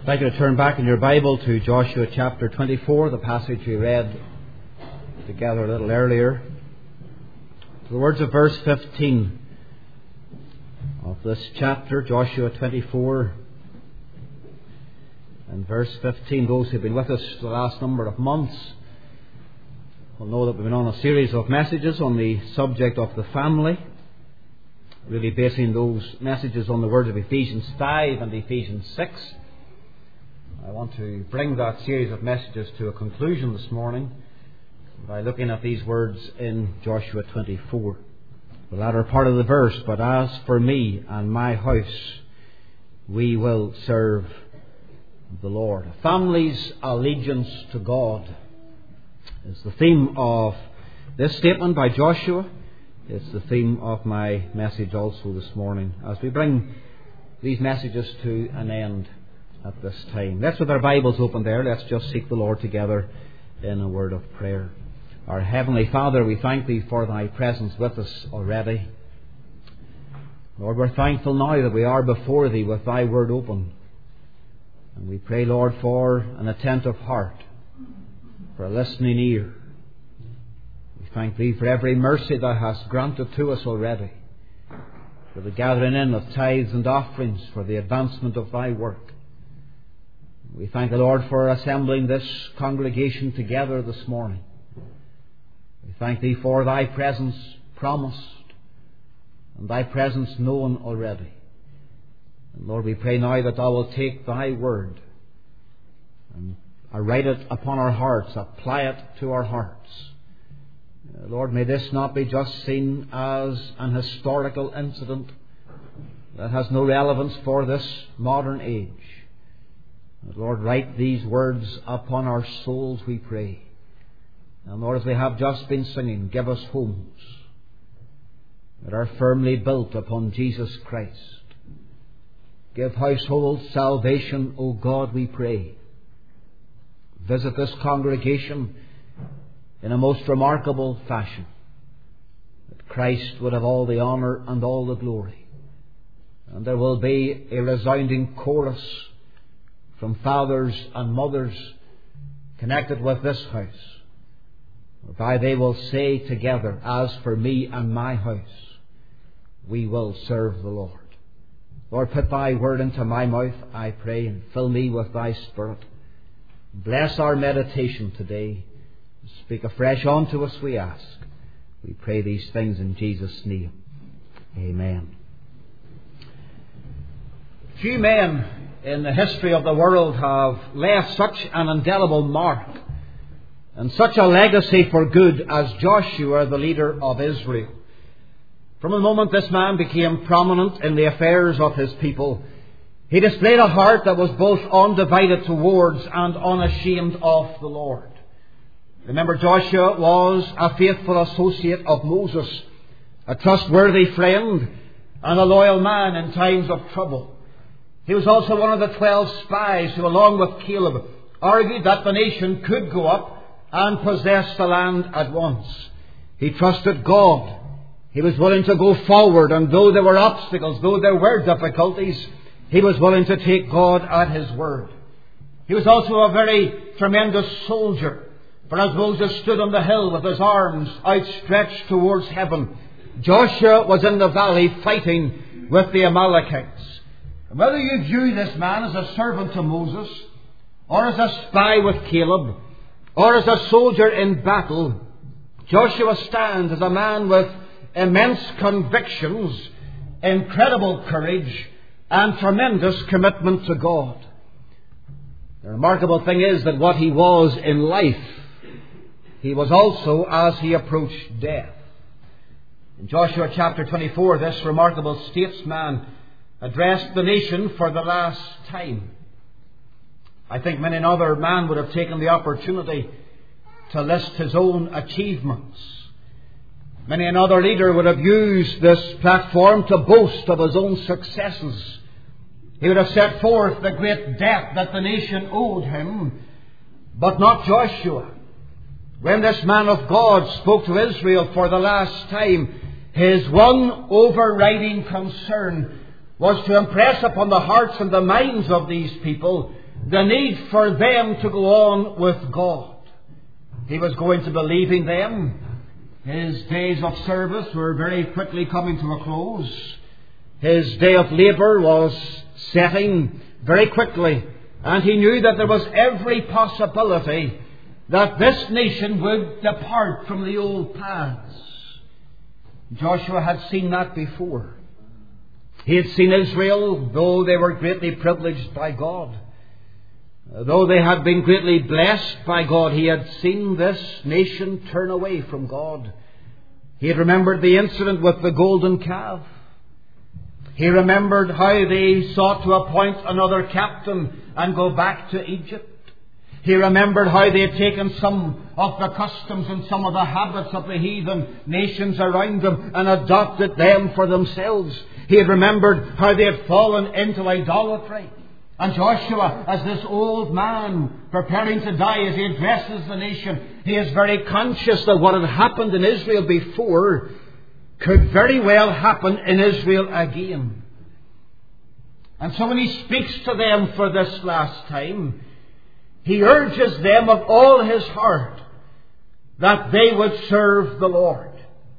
I'd like you to turn back in your Bible to Joshua chapter 24, the passage we read together a little earlier. The words of verse 15 of this chapter, Joshua 24 and verse 15. Those who have been with us the last number of months will know that we've been on a series of messages on the subject of the family, really basing those messages on the words of Ephesians 5 and Ephesians 6. I want to bring that series of messages to a conclusion this morning by looking at these words in Joshua 24. The latter part of the verse, "But as for me and my house, we will serve the Lord." A family's allegiance to God is the theme of this statement by Joshua. It's the theme of my message also this morning, as we bring these messages to an end at this time. Let's, with our Bibles open there, let's just seek the Lord together in a word of prayer. Our Heavenly Father, we thank Thee for Thy presence with us already. Lord, we're thankful now that we are before Thee with Thy word open. And we pray, Lord, for an attentive heart, for a listening ear. We thank Thee for every mercy Thou hast granted to us already, for the gathering in of tithes and offerings, for the advancement of Thy work. We thank the Lord for assembling this congregation together this morning. We thank Thee for Thy presence promised and Thy presence known already. And Lord, we pray now that Thou will take Thy word and write it upon our hearts, apply it to our hearts. Lord, may this not be just seen as an historical incident that has no relevance for this modern age. But Lord, write these words upon our souls, we pray. And Lord, as we have just been singing, give us homes that are firmly built upon Jesus Christ. Give household salvation, O God, we pray. Visit this congregation in a most remarkable fashion, that Christ would have all the honour and all the glory. And there will be a resounding chorus from fathers and mothers connected with this house, whereby they will say together, "As for me and my house, we will serve the Lord." Lord, put Thy word into my mouth, I pray, and fill me with Thy Spirit. Bless our meditation today. Speak afresh unto us, we ask. We pray these things in Jesus' name. Amen. Few men in the history of the world have left such an indelible mark and such a legacy for good as Joshua, the leader of Israel. From the moment this man became prominent in the affairs of his people, he displayed a heart that was both undivided towards and unashamed of the Lord. Remember, Joshua was a faithful associate of Moses, a trustworthy friend and a loyal man in times of trouble. He was also one of the 12 spies who, along with Caleb, argued that the nation could go up and possess the land at once. He trusted God. He was willing to go forward, and though there were obstacles, though there were difficulties, he was willing to take God at His word. He was also a very tremendous soldier. For as Moses stood on the hill with his arms outstretched towards heaven, Joshua was in the valley fighting with the Amalekites. And whether you view this man as a servant to Moses, or as a spy with Caleb, or as a soldier in battle, Joshua stands as a man with immense convictions, incredible courage, and tremendous commitment to God. The remarkable thing is that what he was in life, he was also as he approached death. In Joshua chapter 24, this remarkable statesman addressed the nation for the last time. I think many another man would have taken the opportunity to list his own achievements. Many another leader would have used this platform to boast of his own successes. He would have set forth the great debt that the nation owed him, but not Joshua. When this man of God spoke to Israel for the last time, his one overriding concern was to impress upon the hearts and the minds of these people the need for them to go on with God. He was going to be leaving them. His days of service were very quickly coming to a close. His day of labour was setting very quickly, and he knew that there was every possibility that this nation would depart from the old paths. Joshua had seen that before. He had seen Israel, though they were greatly privileged by God, though they had been greatly blessed by God, he had seen this nation turn away from God. He had remembered the incident with the golden calf. He remembered how they sought to appoint another captain and go back to Egypt. He remembered how they had taken some of the customs and some of the habits of the heathen nations around them and adopted them for themselves. He had remembered how they had fallen into idolatry. And Joshua, as this old man preparing to die, as he addresses the nation, he is very conscious that what had happened in Israel before could very well happen in Israel again. And so when he speaks to them for this last time, he urges them of all his heart that they would serve the Lord.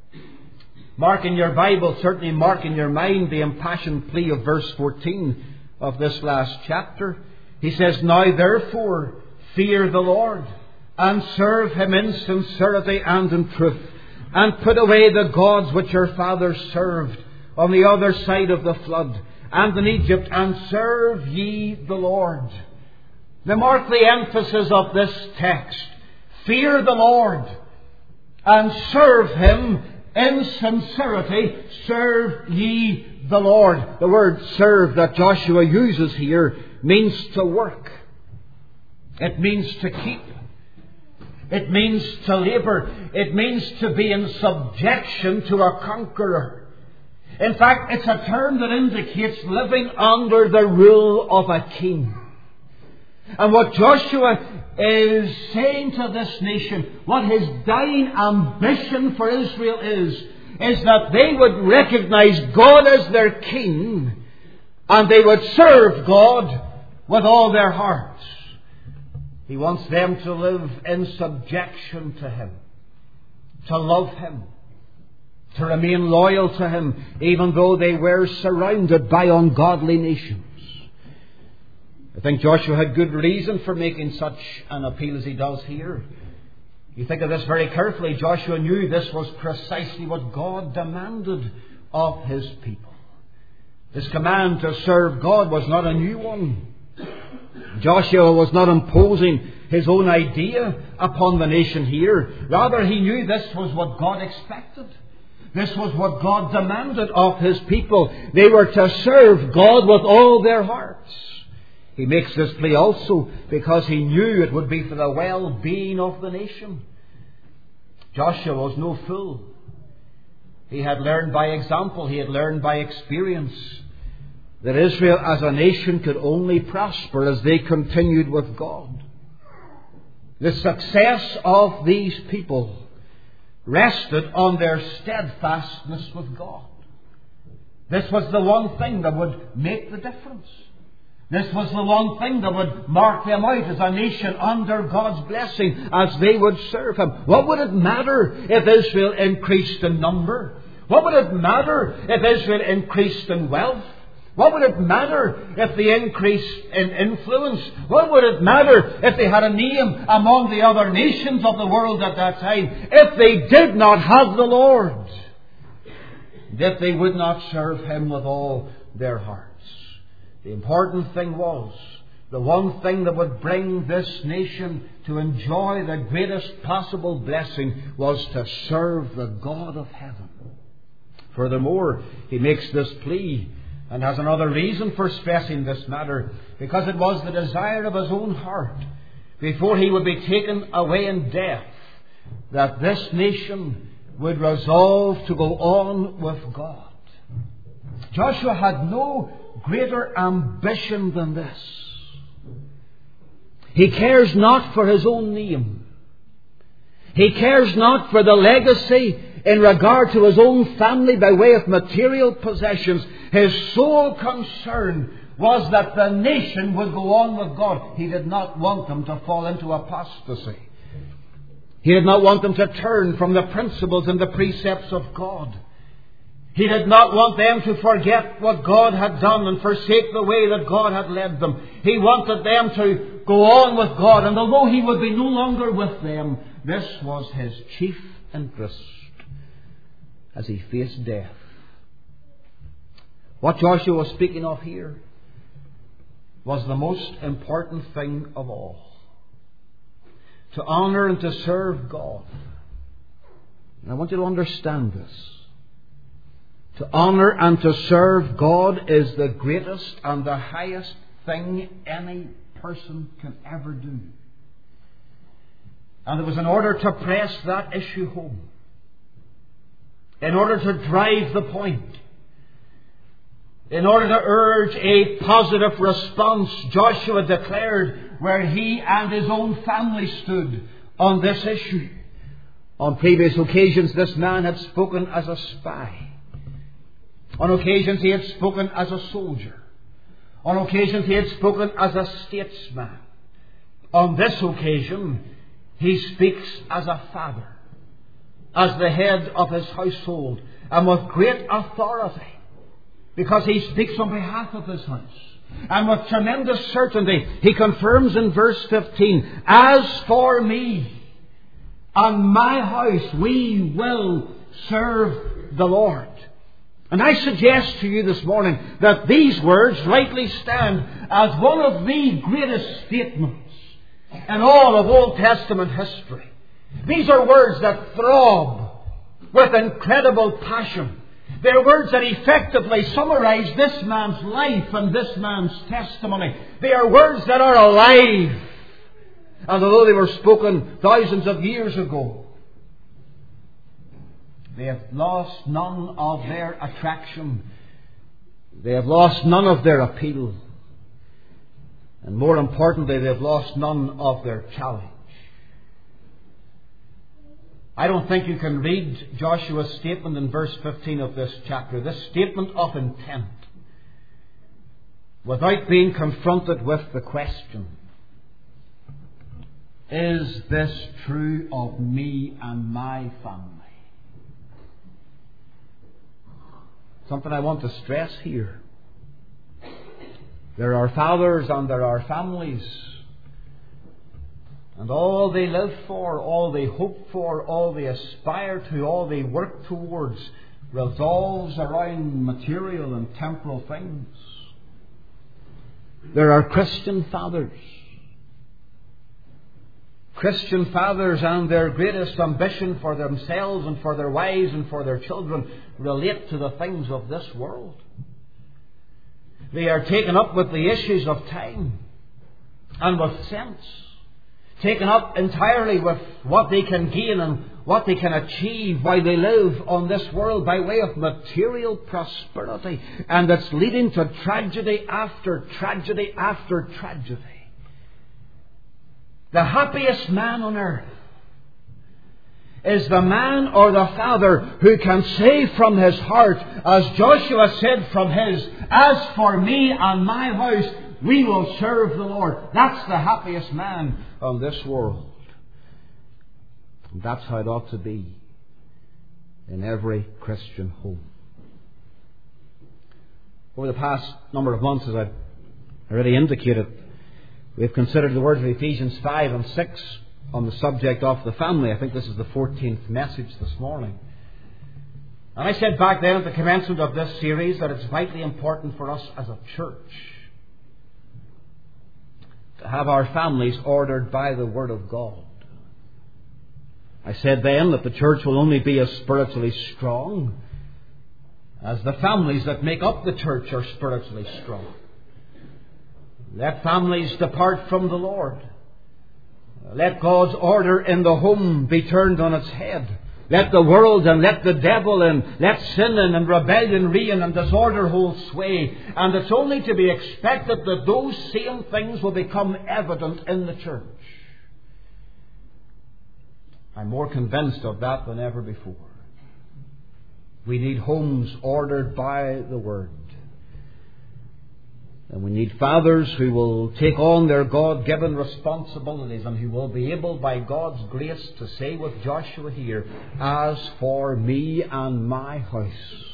Mark in your Bible, certainly mark in your mind the impassioned plea of verse 14 of this last chapter. He says, "Now therefore fear the Lord, and serve him in sincerity and in truth, and put away the gods which your fathers served on the other side of the flood, and in Egypt, and serve ye the Lord." Now mark the emphasis of this text. Fear the Lord, and serve him in sincerity. Serve ye the Lord. The word serve that Joshua uses here means to work. It means to keep. It means to labour. It means to be in subjection to a conqueror. In fact, it's a term that indicates living under the rule of a king. And what Joshua is saying to this nation, what his dying ambition for Israel is that they would recognize God as their king, and they would serve God with all their hearts. He wants them to live in subjection to him, to love him, to remain loyal to him, even though they were surrounded by ungodly nations. I think Joshua had good reason for making such an appeal as he does here. You think of this very carefully. Joshua knew this was precisely what God demanded of his people. His command to serve God was not a new one. Joshua was not imposing his own idea upon the nation here. Rather, he knew this was what God expected. This was what God demanded of his people. They were to serve God with all their hearts. He makes this plea also because he knew it would be for the well-being of the nation. Joshua was no fool. He had learned by example, he had learned by experience that Israel as a nation could only prosper as they continued with God. The success of these people rested on their steadfastness with God. This was the one thing that would make the difference. This was the one thing that would mark them out as a nation under God's blessing as they would serve him. What would it matter if Israel increased in number? What would it matter if Israel increased in wealth? What would it matter if they increased in influence? What would it matter if they had a name among the other nations of the world at that time? If they did not have the Lord, if they would not serve him with all their hearts. The important thing was, the one thing that would bring this nation to enjoy the greatest possible blessing was to serve the God of heaven. Furthermore, he makes this plea and has another reason for stressing this matter, because it was the desire of his own heart, before he would be taken away in death, that this nation would resolve to go on with God. Joshua had no greater ambition than this. He cares not for his own name. He cares not for the legacy in regard to his own family by way of material possessions. His sole concern was that the nation would go on with God. He did not want them to fall into apostasy. He did not want them to turn from the principles and the precepts of God. He did not want them to forget what God had done and forsake the way that God had led them. He wanted them to go on with God, and although He would be no longer with them, this was His chief interest as He faced death. What Joshua was speaking of here was the most important thing of all. To honour and to serve God. And I want you to understand this. To honour and to serve God is the greatest and the highest thing any person can ever do. And it was in order to press that issue home, in order to drive the point, in order to urge a positive response, Joshua declared where he and his own family stood on this issue. On previous occasions, this man had spoken as a spy. On occasions, he had spoken as a soldier. On occasions, he had spoken as a statesman. On this occasion, he speaks as a father, as the head of his household, and with great authority, because he speaks on behalf of his house. And with tremendous certainty, he confirms in verse 15, "As for me and my house, we will serve the Lord." And I suggest to you this morning that these words rightly stand as one of the greatest statements in all of Old Testament history. These are words that throb with incredible passion. They're words that effectively summarize this man's life and this man's testimony. They are words that are alive. And although they were spoken thousands of years ago, they have lost none of their attraction. They have lost none of their appeal. And more importantly, they have lost none of their challenge. I don't think you can read Joshua's statement in verse 15 of this chapter, this statement of intent, without being confronted with the question, is this true of me and my family? Something I want to stress here. There are fathers and there are families, and all they live for, all they hope for, all they aspire to, all they work towards revolves around material and temporal things. There are Christian fathers. Christian fathers, and their greatest ambition for themselves and for their wives and for their children relate to the things of this world. They are taken up with the issues of time and with sense. Taken up entirely with what they can gain and what they can achieve while they live on this world by way of material prosperity. And it's leading to tragedy after tragedy after tragedy. The happiest man on earth is the man or the father who can say from his heart, as Joshua said from his, "As for me and my house, we will serve the Lord." That's the happiest man on this world. And that's how it ought to be in every Christian home. Over the past number of months, as I've already indicated, we've considered the words of Ephesians 5 and 6 on the subject of the family. I think this is the 14th message this morning. And I said back then at the commencement of this series that it's vitally important for us as a church to have our families ordered by the Word of God. I said then that the church will only be as spiritually strong as the families that make up the church are spiritually strong. Let families depart from the Lord. Let God's order in the home be turned on its head. Let the world and let the devil in, let sin in and rebellion reign and disorder hold sway. And it's only to be expected that those same things will become evident in the church. I'm more convinced of that than ever before. We need homes ordered by the Word. And we need fathers who will take on their God-given responsibilities and who will be able, by God's grace, to say with Joshua here, "As for me and my house,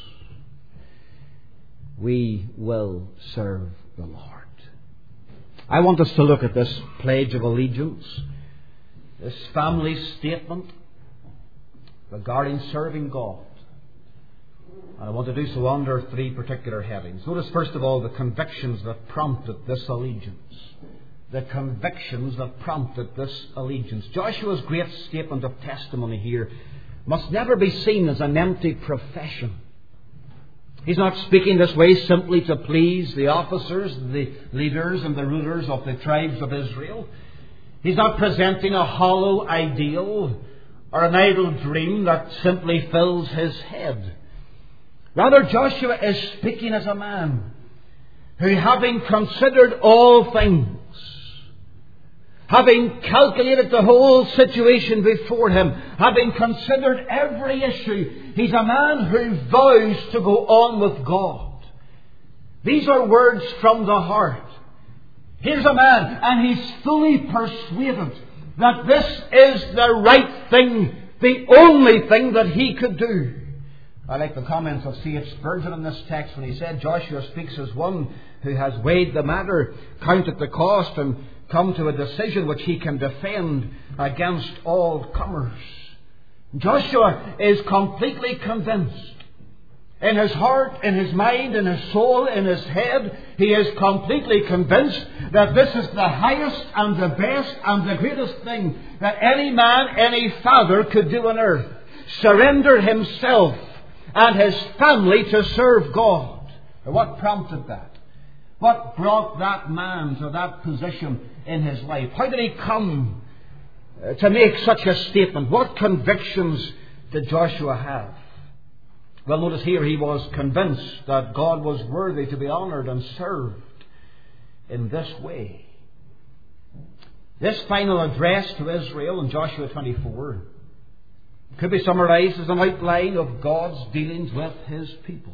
we will serve the Lord." I want us to look at this pledge of allegiance, this family statement regarding serving God. And I want to do so under three particular headings. Notice, first of all, the convictions that prompted this allegiance. The convictions that prompted this allegiance. Joshua's great statement of testimony here must never be seen as an empty profession. He's not speaking this way simply to please the officers, the leaders and the rulers of the tribes of Israel. He's not presenting a hollow ideal or an idle dream that simply fills his head. Rather, Joshua is speaking as a man who, having considered all things, having calculated the whole situation before him, having considered every issue, he's a man who vows to go on with God. These are words from the heart. Here's a man, and he's fully persuaded that this is the right thing, the only thing that he could do. I like the comments of C.H. Spurgeon in this text when he said, Joshua speaks as one who has weighed the matter, counted the cost, and come to a decision which he can defend against all comers. Joshua is completely convinced. In his heart, in his mind, in his soul, in his head, he is completely convinced that this is the highest and the best and the greatest thing that any man, any father could do on earth. Surrender himself and his family to serve God. What prompted that? What brought that man to that position in his life? How did he come to make such a statement? What convictions did Joshua have? Well, notice here he was convinced that God was worthy to be honoured and served in this way. This final address to Israel in Joshua 24 could be summarised as an outline of God's dealings with His people.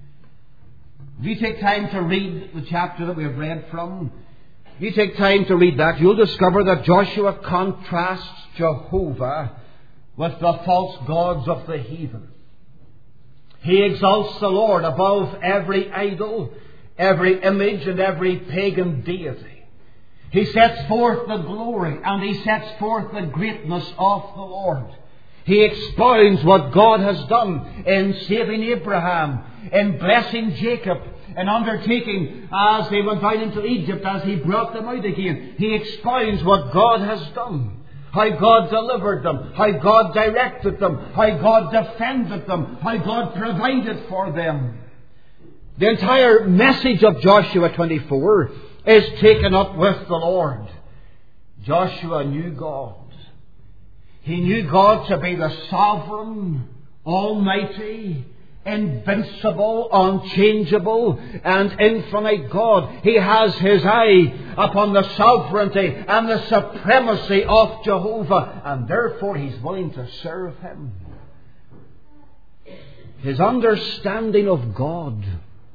If you take time to read the chapter that we have read from, if you take time to read that, you'll discover that Joshua contrasts Jehovah with the false gods of the heathen. He exalts the Lord above every idol, every image and every pagan deity. He sets forth the glory and he sets forth the greatness of the Lord. He expounds what God has done in saving Abraham, in blessing Jacob, in undertaking as they went down into Egypt, as He brought them out again. He expounds what God has done. How God delivered them, how God directed them, how God defended them, how God provided for them. The entire message of Joshua 24 is taken up with the Lord. Joshua knew God. He knew God to be the sovereign, almighty, invincible, unchangeable, and infinite God. He has his eye upon the sovereignty and the supremacy of Jehovah, and therefore he's willing to serve Him. His understanding of God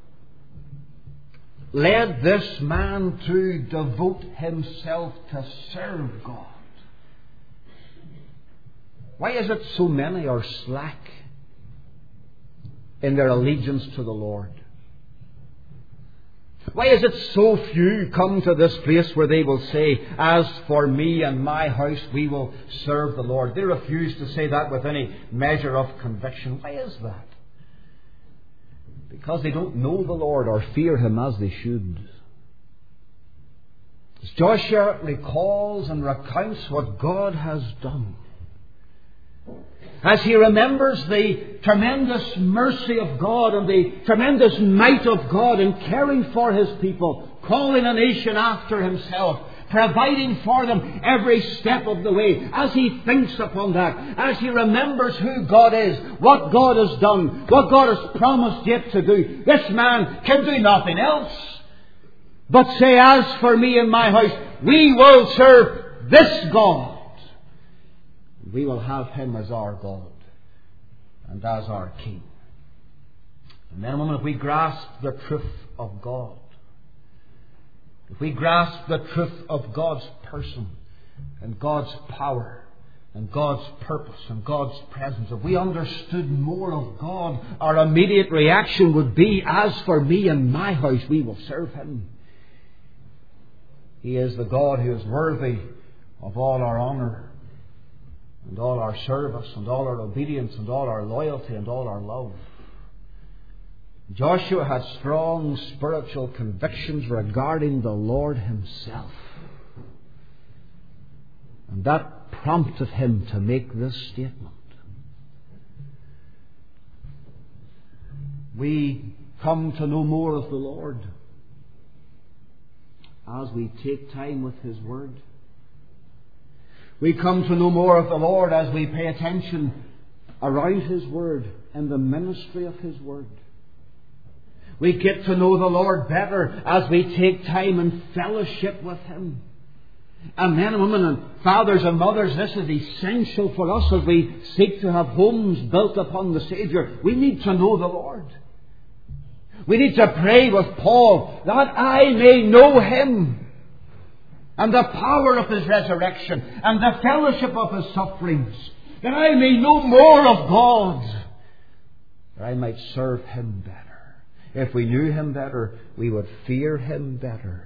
led this man to devote himself to serve God. Why is it so many are slack in their allegiance to the Lord? Why is it so few come to this place where they will say, "As for me and my house, we will serve the Lord"? They refuse to say that with any measure of conviction. Why is that? Because they don't know the Lord or fear Him as they should. As Joshua recalls and recounts what God has done, as he remembers the tremendous mercy of God and the tremendous might of God in caring for His people, calling a nation after Himself, providing for them every step of the way, as he thinks upon that, as he remembers who God is, what God has done, what God has promised yet to do, this man can do nothing else but say, "As for me and my house, we will serve this God. We will have Him as our God and as our King." And then, a moment, if we grasp the truth of God, if we grasp the truth of God's person and God's power and God's purpose and God's presence, if we understood more of God, our immediate reaction would be, as for me and my house, we will serve Him. He is the God who is worthy of all our honour and all our service and all our obedience and all our loyalty and all our love. Joshua had strong spiritual convictions regarding the Lord Himself. And that prompted him to make this statement. We come to know more of the Lord as we take time with His Word. We come to know more of the Lord as we pay attention around His Word and the ministry of His Word. We get to know the Lord better as we take time in fellowship with Him. And men and women and fathers and mothers, this is essential for us as we seek to have homes built upon the Saviour. We need to know the Lord. We need to pray with Paul, that I may know Him and the power of His resurrection and the fellowship of His sufferings, that I may know more of God, that I might serve Him better. If we knew Him better, we would fear Him better.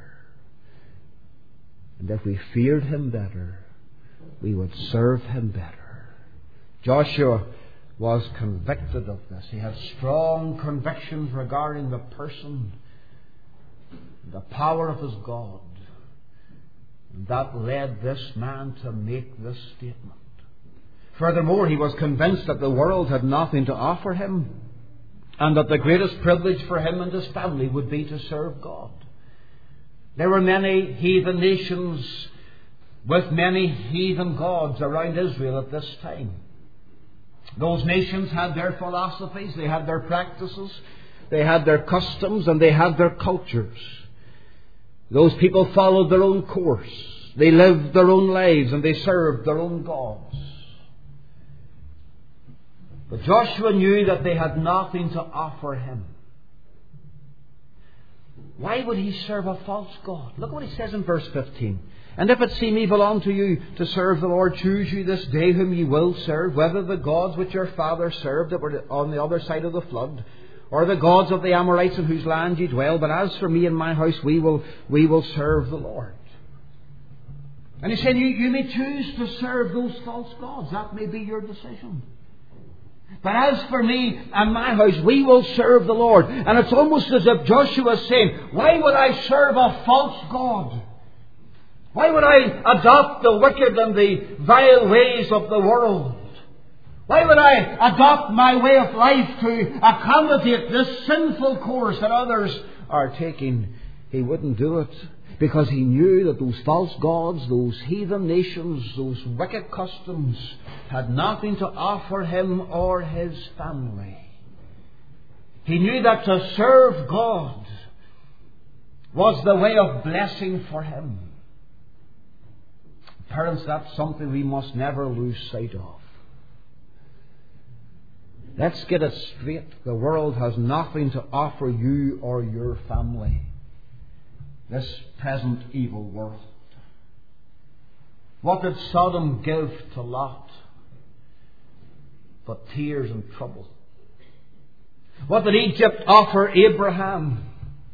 And if we feared Him better, we would serve Him better. Joshua was convicted of this. He had strong convictions regarding the person, the power of his God. And that led this man to make this statement. Furthermore, he was convinced that the world had nothing to offer him, and that the greatest privilege for him and his family would be to serve God. There were many heathen nations with many heathen gods around Israel at this time. Those nations had their philosophies, they had their practices, they had their customs, and they had their cultures. Those people followed their own course. They lived their own lives and they served their own gods. But Joshua knew that they had nothing to offer him. Why would he serve a false god? Look what he says in verse 15. And if it seem evil unto you to serve the Lord, choose you this day whom ye will serve, whether the gods which your father served that were on the other side of the flood, or the gods of the Amorites in whose land ye dwell. But as for me and my house, we will serve the Lord. And he's saying, you may choose to serve those false gods. That may be your decision. But as for me and my house, we will serve the Lord. And it's almost as if Joshua is saying, why would I serve a false god? Why would I adopt the wicked and the vile ways of the world? Why would I adopt my way of life to accommodate this sinful course that others are taking? He wouldn't do it because he knew that those false gods, those heathen nations, those wicked customs had nothing to offer him or his family. He knew that to serve God was the way of blessing for him. Parents, that's something we must never lose sight of. Let's get it straight. The world has nothing to offer you or your family. This present evil world. What did Sodom give to Lot? But tears and trouble. What did Egypt offer Abraham?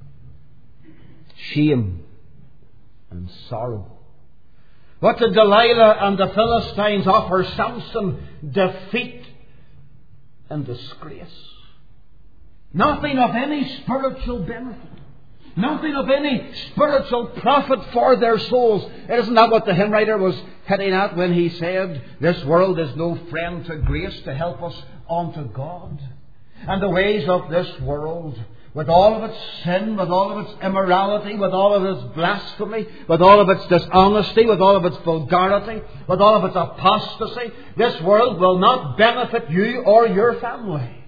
Shame and sorrow. What did Delilah and the Philistines offer Samson? Defeat and disgrace. Nothing of any spiritual benefit. Nothing of any spiritual profit for their souls. Isn't that what the hymn writer was hitting at when he said, this world is no friend to grace to help us unto God? And the ways of this world, with all of its sin, with all of its immorality, with all of its blasphemy, with all of its dishonesty, with all of its vulgarity, with all of its apostasy, this world will not benefit you or your family.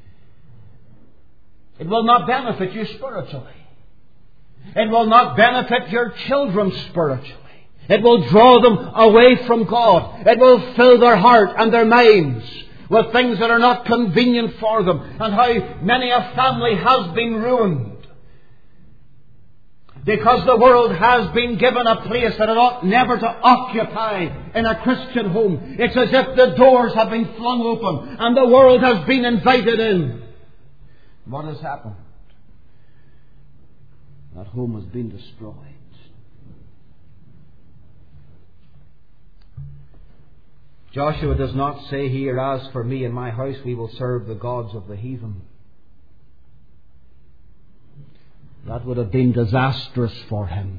It will not benefit you spiritually. It will not benefit your children spiritually. It will draw them away from God. It will fill their heart and their minds with things that are not convenient for them, and how many a family has been ruined. Because the world has been given a place that it ought never to occupy in a Christian home. It's as if the doors have been flung open and the world has been invited in. What has happened? That home has been destroyed. Joshua does not say here, "As for me and my house, we will serve the gods of the heathen." That would have been disastrous for him.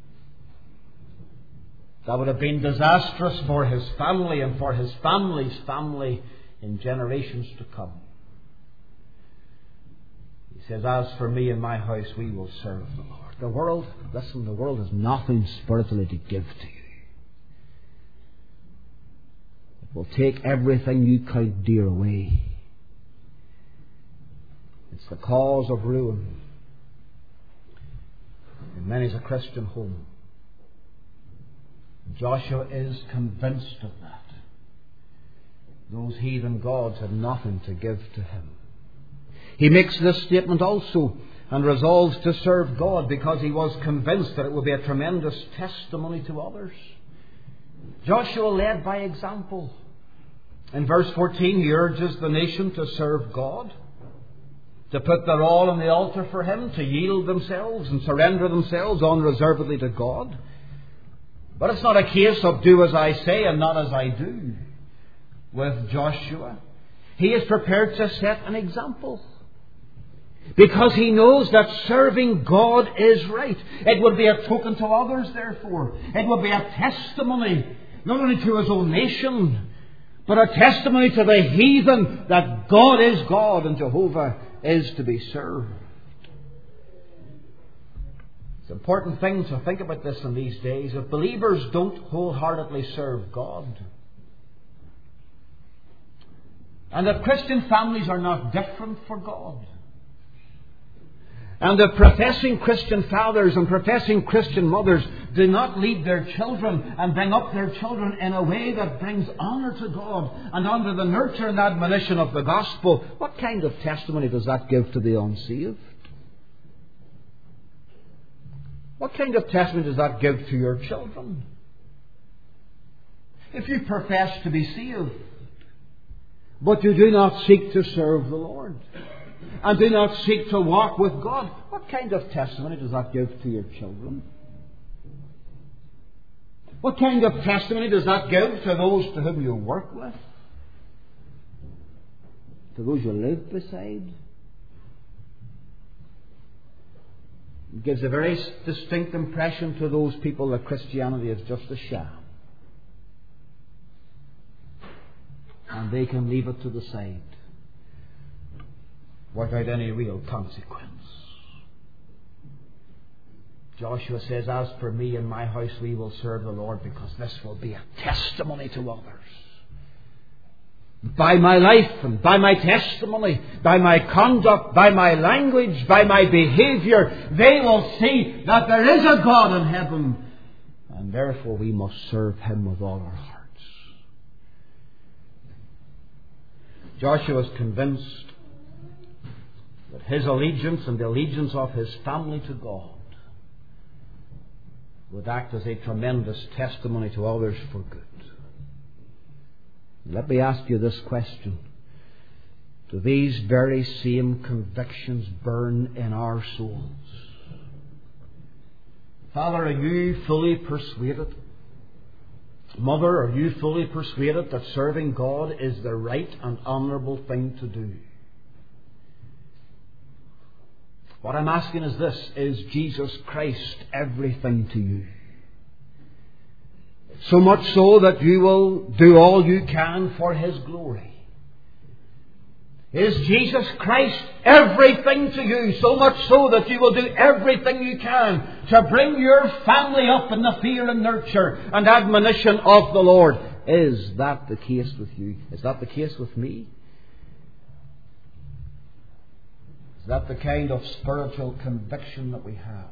That would have been disastrous for his family and for his family's family in generations to come. He says, "As for me and my house, we will serve the Lord." The world, listen, the world has nothing spiritually to give to you. It will take everything you count dear away. It's the cause of ruin in many's a Christian home. Joshua is convinced of that. Those heathen gods had nothing to give to him. He makes this statement also and resolves to serve God because he was convinced that it would be a tremendous testimony to others. Joshua led by example. In verse 14 he urges the nation to serve God, to put their all on the altar for Him, to yield themselves and surrender themselves unreservedly to God. But it's not a case of do as I say and not as I do with Joshua. He is prepared to set an example because he knows that serving God is right. It would be a token to others, therefore. It would be a testimony not only to his own nation, but a testimony to the heathen that God is God and Jehovah is to be served. It's an important thing to think about this in these days. If believers don't wholeheartedly serve God, and if Christian families are not different for God, and if professing Christian fathers and professing Christian mothers do not lead their children and bring up their children in a way that brings honour to God and under the nurture and admonition of the gospel, what kind of testimony does that give to the unsaved? What kind of testimony does that give to your children? If you profess to be saved, but you do not seek to serve the Lord, and do not seek to walk with God, what kind of testimony does that give to your children? What kind of testimony does that give to those to whom you work with? To those you live beside? It gives a very distinct impression to those people that Christianity is just a sham. And they can leave it to the side without any real consequence. Joshua says, "As for me and my house, we will serve the Lord because this will be a testimony to others. By my life and by my testimony, by my conduct, by my language, by my behaviour, they will see that there is a God in heaven, and therefore we must serve Him with all our hearts." Joshua is convinced that his allegiance and the allegiance of his family to God would act as a tremendous testimony to others for good. Let me ask you this question. Do these very same convictions burn in our souls? Father, are you fully persuaded? Mother, are you fully persuaded that serving God is the right and honourable thing to do? What I'm asking is this: is Jesus Christ everything to you? So much so that you will do all you can for His glory. Is Jesus Christ everything to you? So much so that you will do everything you can to bring your family up in the fear and nurture and admonition of the Lord. Is that the case with you? Is that the case with me? Is that the kind of spiritual conviction that we have?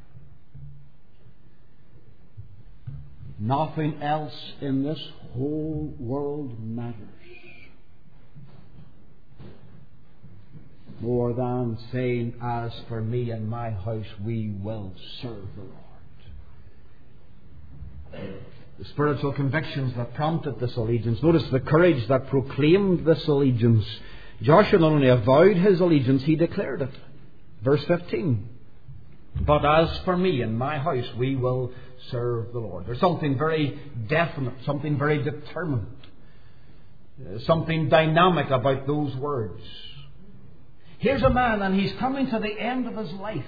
Nothing else in this whole world matters. more than saying, as for me and my house, we will serve the Lord. The spiritual convictions that prompted this allegiance. Notice the courage that proclaimed this allegiance. Joshua not only avowed his allegiance, he declared it. Verse 15. But as for me and my house, we will serve the Lord. There's something very definite, something very determined, something dynamic about those words. Here's a man, and he's coming to the end of his life.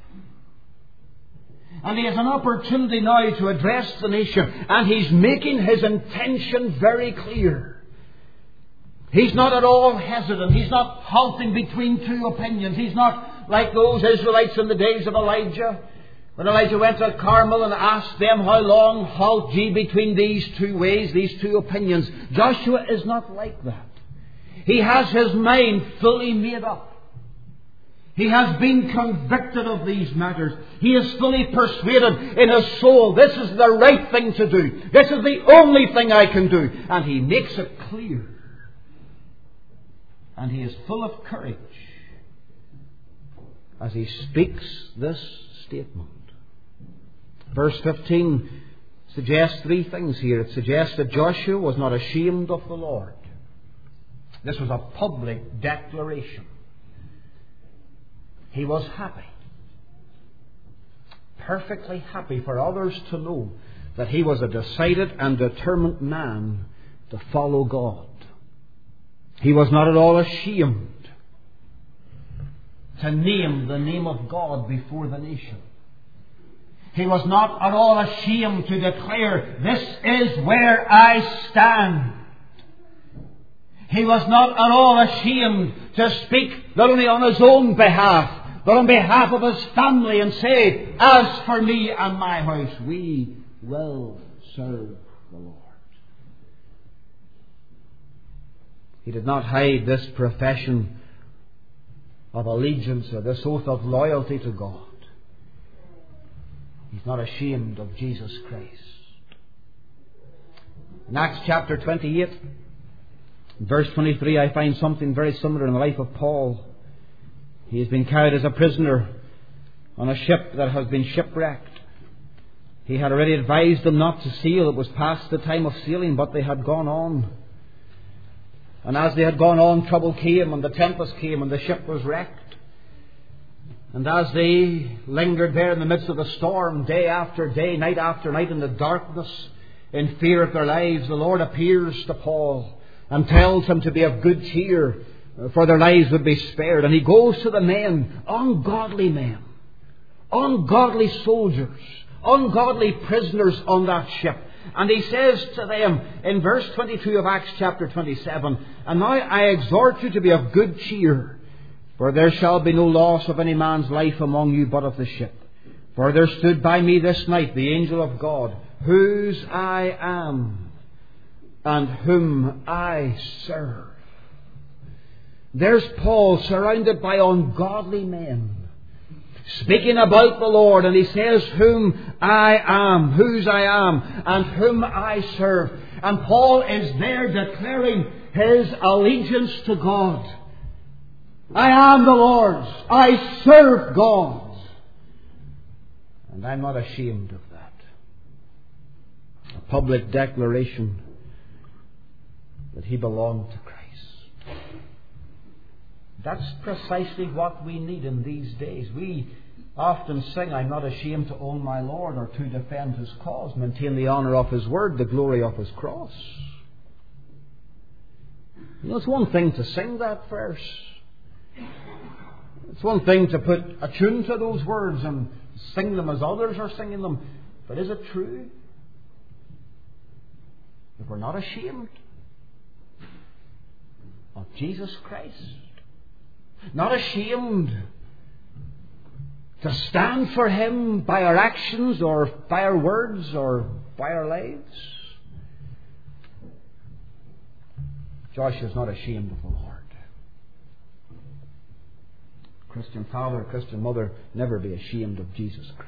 And he has an opportunity now to address the nation. And he's making his intention very clear. He's not at all hesitant. He's not halting between two opinions. He's not like those Israelites in the days of Elijah. When Elijah went to Carmel and asked them, how long halt ye between these two ways, these two opinions? Joshua is not like that. He has his mind fully made up. He has been convicted of these matters. He is fully persuaded in his soul, this is the right thing to do. This is the only thing I can do. And he makes it clear. And he is full of courage as he speaks this statement. Verse 15 suggests three things here. It suggests that Joshua was not ashamed of the Lord. This was a public declaration. He was happy. Perfectly happy for others to know that he was a decided and determined man to follow God. He was not at all ashamed to name the name of God before the nation. He was not at all ashamed to declare, this is where I stand. He was not at all ashamed to speak not only on his own behalf, but on behalf of his family, and say, as for me and my house, we will serve the Lord. He did not hide this profession of allegiance or this oath of loyalty to God. He's not ashamed of Jesus Christ. In Acts chapter 28, verse 23, I find something very similar in the life of Paul. He has been carried as a prisoner on a ship that has been shipwrecked. He had already advised them not to sail. It was past the time of sailing, but they had gone on. And as they had gone on, trouble came and the tempest came and the ship was wrecked. And as they lingered there in the midst of the storm, day after day, night after night, in the darkness, in fear of their lives, the Lord appears to Paul and tells him to be of good cheer, for their lives would be spared. And he goes to the men, ungodly soldiers, ungodly prisoners on that ship. And he says to them in verse 22 of Acts chapter 27, and now I exhort you to be of good cheer, for there shall be no loss of any man's life among you but of the ship. For there stood by me this night the angel of God, whose I am and whom I serve. There's Paul surrounded by ungodly men, speaking about the Lord, and he says, whom I am, whose I am, and whom I serve. And Paul is there declaring his allegiance to God. I am the Lord's. I serve God. And I'm not ashamed of that. A public declaration that he belonged to Christ. That's precisely what we need in these days. We often sing, I'm not ashamed to own my Lord, or to defend His cause, maintain the honour of His word, the glory of His cross. You know, it's one thing to sing that verse. It's one thing to put a tune to those words and sing them as others are singing them. But is it true that we're not ashamed of Jesus Christ? Not ashamed to stand for Him by our actions or by our words or by our lives? Joshua's not ashamed of the Lord. Christian father, Christian mother, never be ashamed of Jesus Christ.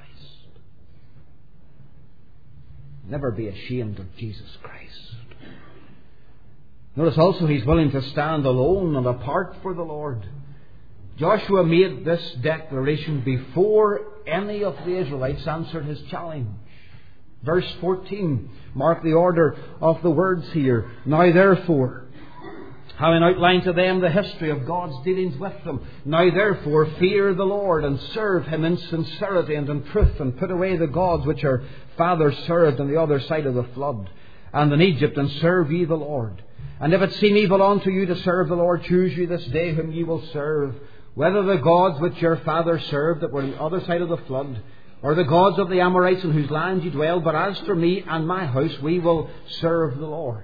Never be ashamed of Jesus Christ. Notice also he's willing to stand alone and apart for the Lord. Joshua made this declaration before any of the Israelites answered his challenge. Verse 14, mark the order of the words here. Now therefore, having outlined to them the history of God's dealings with them, now therefore fear the Lord and serve Him in sincerity and in truth, and put away the gods which our fathers served on the other side of the flood and in Egypt, and serve ye the Lord. And if it seem evil unto you to serve the Lord, choose ye this day whom ye will serve, whether the gods which your fathers served that were on the other side of the flood, or the gods of the Amorites in whose land ye dwell. But as for me and my house, we will serve the Lord.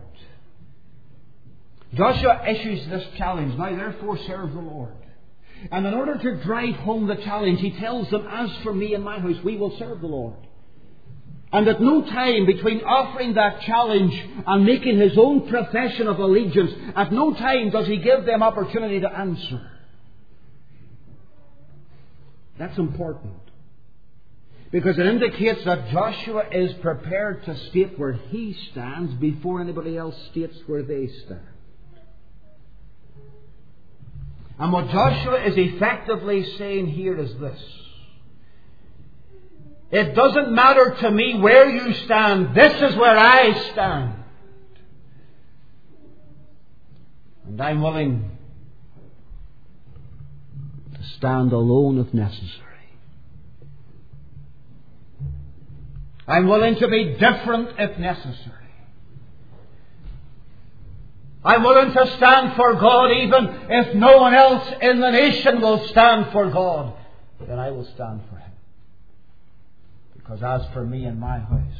Joshua issues this challenge. Now therefore serve the Lord. And in order to drive home the challenge, he tells them, as for me and my house, we will serve the Lord. And at no time between offering that challenge and making his own profession of allegiance, at no time does he give them opportunity to answer. That's important, because it indicates that Joshua is prepared to state where he stands before anybody else states where they stand. And what Joshua is effectively saying here is this: it doesn't matter to me where you stand, this is where I stand. And I'm willing to stand alone if necessary. I'm willing to be different if necessary. I'm willing to stand for God even if no one else in the nation will stand for God. Then I will stand for Him. Because as for me and my house,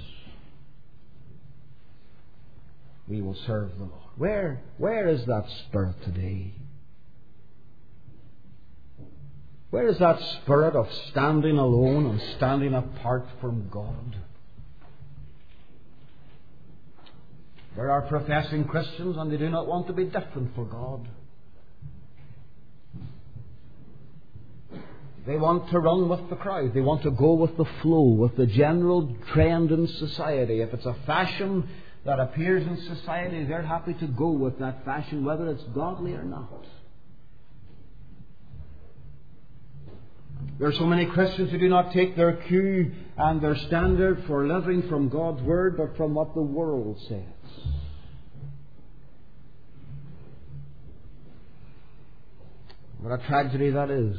we will serve the Lord. Where is that spirit today? Where is that spirit of standing alone and standing apart from God? There are professing Christians and they do not want to be different for God. They want to run with the crowd. They want to go with the flow, with the general trend in society. If it's a fashion that appears in society, they're happy to go with that fashion, whether it's godly or not. There are so many Christians who do not take their cue and their standard for living from God's Word, but from what the world says. What a tragedy that is.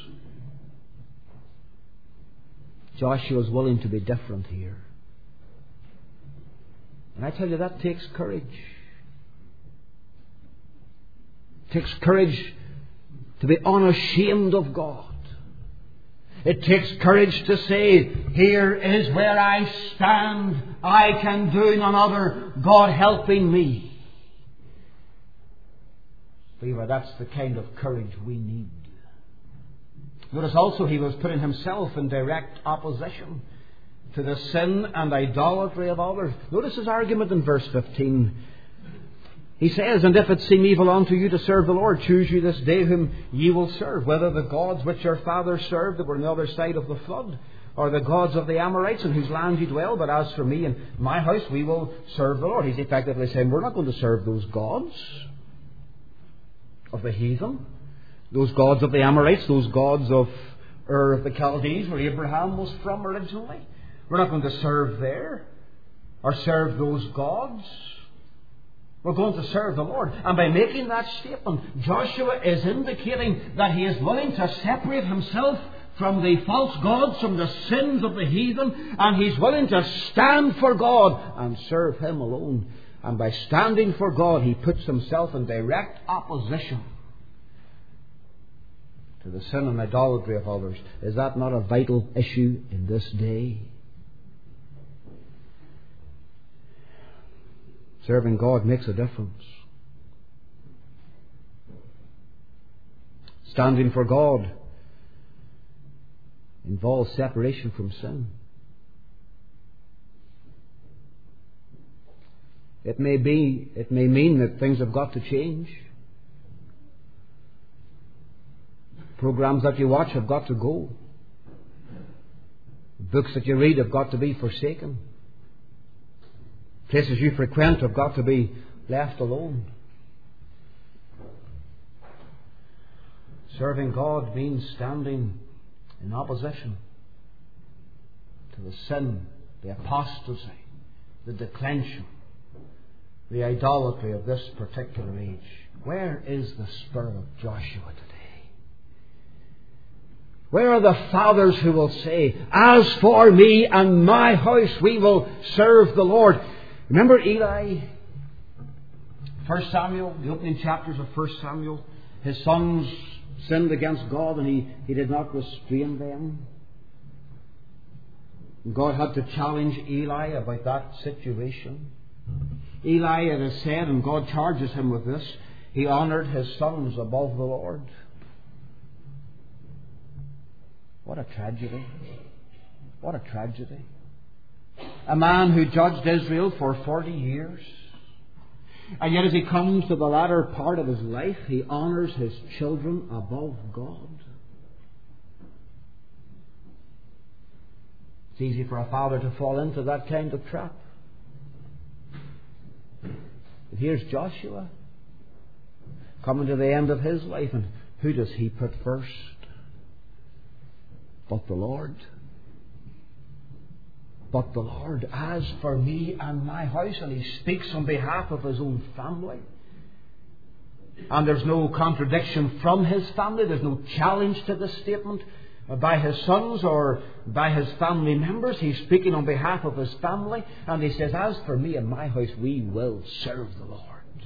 Joshua is willing to be different here. And I tell you, that takes courage. It takes courage to be unashamed of God. It takes courage to say, here is where I stand. I can do none other. God helping me. Believer, that's the kind of courage we need. Notice also he was putting himself in direct opposition to the sin and idolatry of others. Notice his argument in verse 15. He says, and if it seem evil unto you to serve the Lord, choose you this day whom ye will serve, whether the gods which your fathers served that were on the other side of the flood, or the gods of the Amorites in whose land you dwell. But as for me and my house, we will serve the Lord. He's effectively saying, we're not going to serve those gods of the heathen, those gods of the Amorites, those gods of Ur of the Chaldees, where Abraham was from originally. We're not going to serve there or serve those gods. We're going to serve the Lord. And by making that statement, Joshua is indicating that he is willing to separate himself from the false gods, from the sins of the heathen, and he's willing to stand for God and serve Him alone. And by standing for God, he puts himself in direct opposition to the sin and idolatry of others. Is that not a vital issue in this day? Serving God makes a difference. Standing for God involves separation from sin. It may mean that things have got to change. Programs that you watch have got to go. Books that you read have got to be forsaken. Places you frequent have got to be left alone. Serving God means standing in opposition to the sin, the apostasy, the declension, the idolatry of this particular age. Where is the spirit of Joshua today? Where are the fathers who will say, "As for me and my house, we will serve the Lord"? Remember Eli? 1 Samuel, the opening chapters of 1 Samuel. His sons sinned against God and he did not restrain them. God had to challenge Eli about that situation. Eli, it is said, and God charges him with this, he honoured his sons above the Lord. What a tragedy. What a tragedy. A man who judged Israel for 40 years. And yet as he comes to the latter part of his life, he honours his children above God. It's easy for a father to fall into that kind of trap. But here's Joshua coming to the end of his life, and who does he put first but the Lord? But the Lord, as for me and my house, and he speaks on behalf of his own family. And there's no contradiction from his family. There's no challenge to this statement by his sons or by his family members. He's speaking on behalf of his family, and he says, "As for me and my house, we will serve the Lord."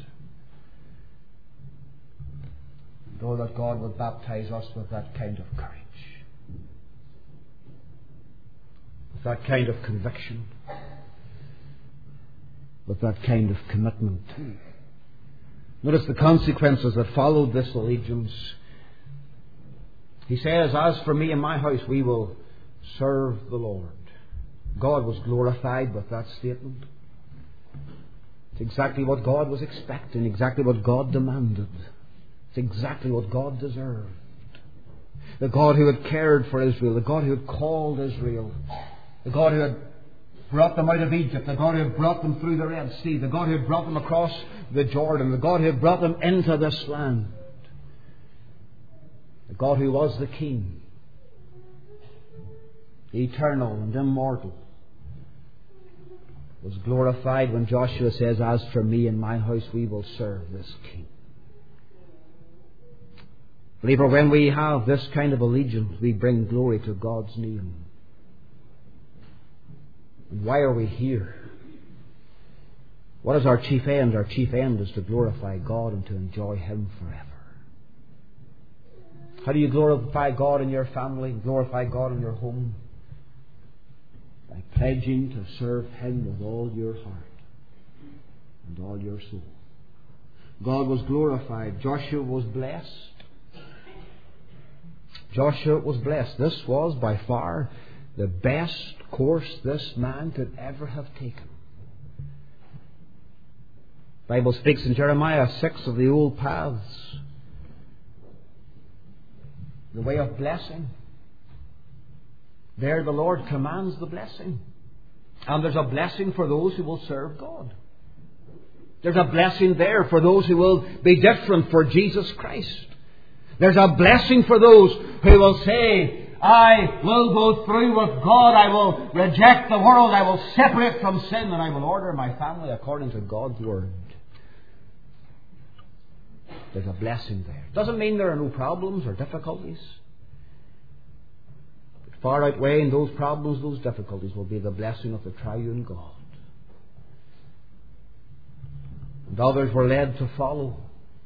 Oh, that God would baptize us with that kind of courage, with that kind of conviction, with that kind of commitment. Notice the consequences that followed this allegiance. He says, "As for me and my house, we will serve the Lord." God was glorified with that statement. It's exactly what God was expecting, exactly what God demanded. It's exactly what God deserved. The God who had cared for Israel, the God who had called Israel, the God who had brought them out of Egypt, the God who had brought them through the Red Sea, the God who had brought them across the Jordan, the God who had brought them into this land, the God who was the King, eternal and immortal, was glorified when Joshua says, "As for me and my house, we will serve this King." Believer, when we have this kind of allegiance, we bring glory to God's name. And why are we here? What is our chief end? Our chief end is to glorify God and to enjoy Him forever. How do you glorify God in your family, glorify God in your home? By pledging to serve Him with all your heart and all your soul. God was glorified. Joshua was blessed. Joshua was blessed. This was by far the best course this man could ever have taken. The Bible speaks in Jeremiah 6 of the old paths, the way of blessing. There the Lord commands the blessing. And there's a blessing for those who will serve God. There's a blessing there for those who will be different for Jesus Christ. There's a blessing for those who will say, "I will go through with God. I will reject the world. I will separate from sin, and I will order my family according to God's Word." There's a blessing there. Doesn't mean there are no problems or difficulties. But far outweighing those problems, those difficulties, will be the blessing of the triune God. And others were led to follow.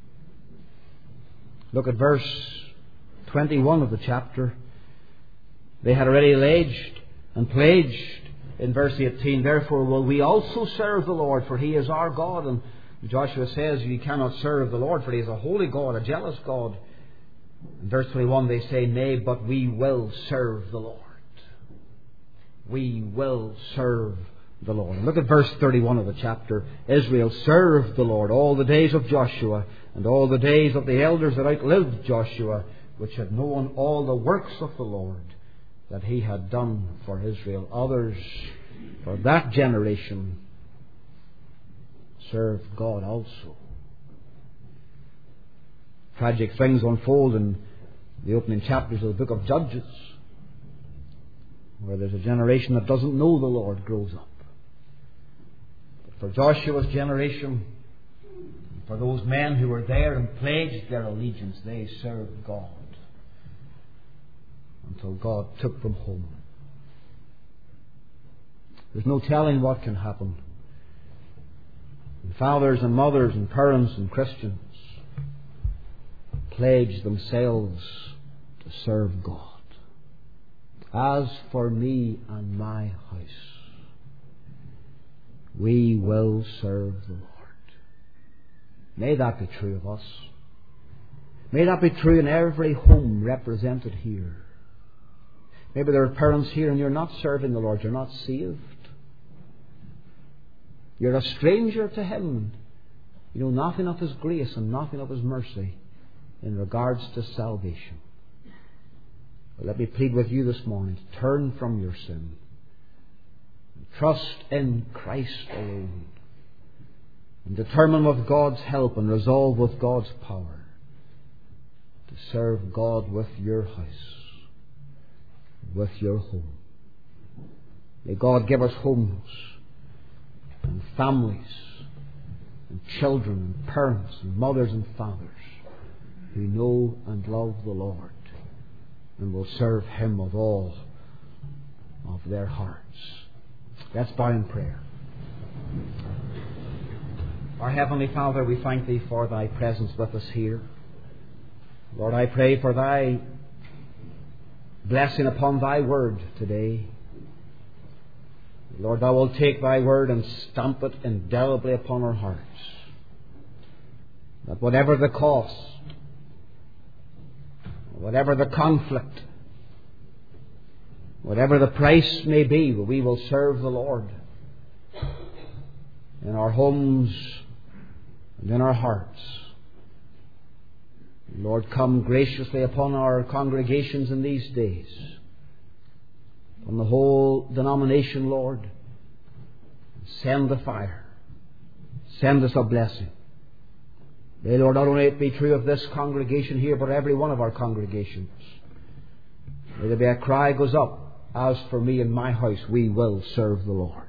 Look at verse 21 of the chapter. They had already alleged and pledged in verse 18, "Therefore will we also serve the Lord, for He is our God." And Joshua says, "You cannot serve the Lord, for He is a holy God, a jealous God." In verse 21 they say, "Nay, but we will serve the Lord." We will serve the Lord. And look at verse 31 of the chapter. Israel served the Lord all the days of Joshua and all the days of the elders that outlived Joshua, which had known all the works of the Lord that He had done for Israel. Others for that generation served God also. Tragic things unfold in the opening chapters of the book of Judges, where there's a generation that doesn't know the Lord grows up. But for Joshua's generation, for those men who were there and pledged their allegiance, they served God until God took them home. There's no telling what can happen. And fathers and mothers and parents and Christians pledge themselves to serve God. As for me and my house, we will serve the Lord. May that be true of us. May that be true in every home represented here. Maybe there are parents here and you're not serving the Lord. You're not saved. You're a stranger to Him. You know nothing of His grace and nothing of His mercy in regards to salvation. But let me plead with you this morning to turn from your sin and trust in Christ alone, and determine with God's help and resolve with God's power to serve God with your house, with your home. May God give us homes and families and children and parents and mothers and fathers who know and love the Lord and will serve Him with all of their hearts. Let's bow in prayer. Our Heavenly Father, we thank Thee for Thy presence with us here. Lord, I pray for Thy blessing upon Thy word today. Lord, Thou wilt take Thy word and stamp it indelibly upon our hearts, that whatever the cost, whatever the conflict, whatever the price may be, we will serve the Lord in our homes and in our hearts. Lord, come graciously upon our congregations in these days, on the whole denomination, Lord. Send the fire. Send us a blessing. May, Lord, not only it be true of this congregation here, but every one of our congregations. May there be a cry goes up, as for me and my house, we will serve the Lord.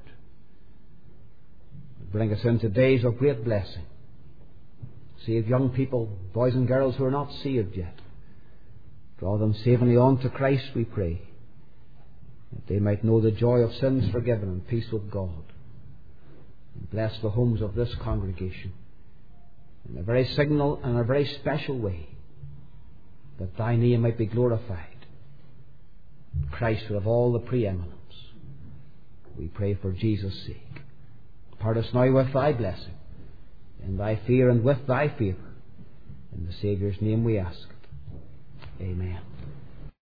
Bring us into days of great blessing. Save young people, boys and girls who are not saved yet. Draw them savingly on to Christ, we pray, that they might know the joy of sins forgiven and peace with God. And bless the homes of this congregation in a very signal and a very special way, that Thy name might be glorified. Christ will have all the preeminence. We pray for Jesus' sake. Part us now with Thy blessing, in Thy fear and with Thy favour. In the Saviour's name we ask it. Amen.